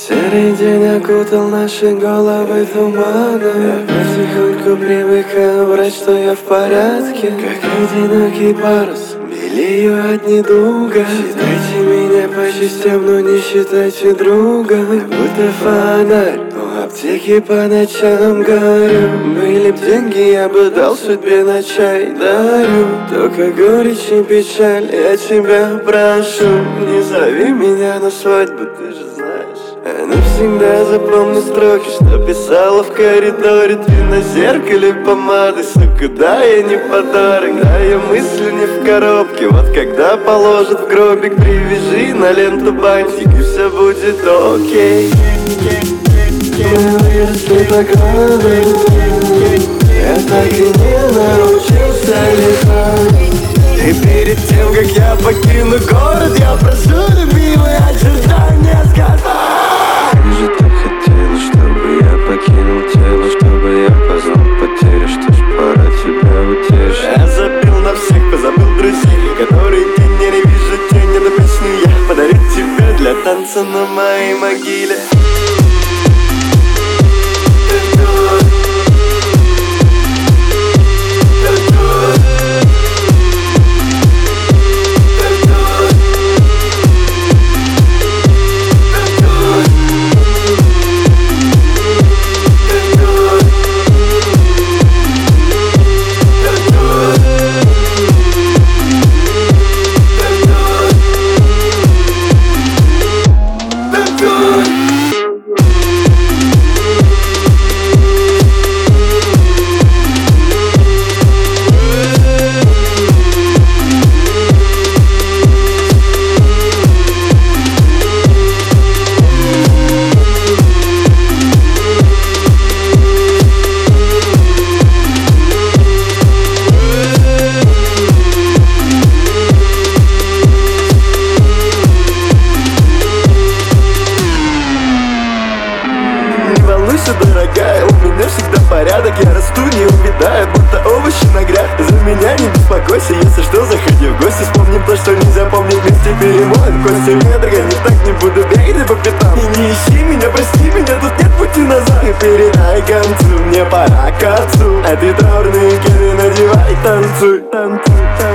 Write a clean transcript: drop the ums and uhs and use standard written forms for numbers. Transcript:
Серый день окутал наши головы туманом. Я потихоньку привыкаю врать, что я в порядке. Как одинокий парус, белею от недуга. Считайте меня по частям, но не считайте друга. Как будто фонарь у аптеки по ночам горю. Были б деньги, я бы дал судьбе на чай дарю. Только горечь и печаль, я тебя прошу. Не зови меня на свадьбу, ты же знаешь. Навсегда запомни строки, что писала в коридоре. Ты на зеркале помады, сука, да, я не подарок. Да, я мыслю не в коробке. Вот когда положат в гробик, привяжи на ленту бантик, и все будет окей. Мы выросли так рано, я так и не научился летать. И перед тем, как я покину город, я прошу любимые очертания сказать. Ты же так хотела, чтобы я покинул тело, чтобы я познал потерю. Что ж, пора тебя утешить. Я забил на всех, позабыл друзей, которые день не вижу тень. Эту песню я подарю тебе для танца на моей могиле. Дорогая, у меня всегда порядок. Я расту, не увядая, будто овощи на грядке. За меня не беспокойся, если что, заходи в гости. Вспомним то, что нельзя помнить, вместе перемоем кости. Нет, дорогая, не так не буду бегать по пятам. И не ищи меня, прости меня, тут нет пути назад. И передай концу, мне пора к отцу. А ты траурные кеды надевай, танцуй, танцуй, танцуй.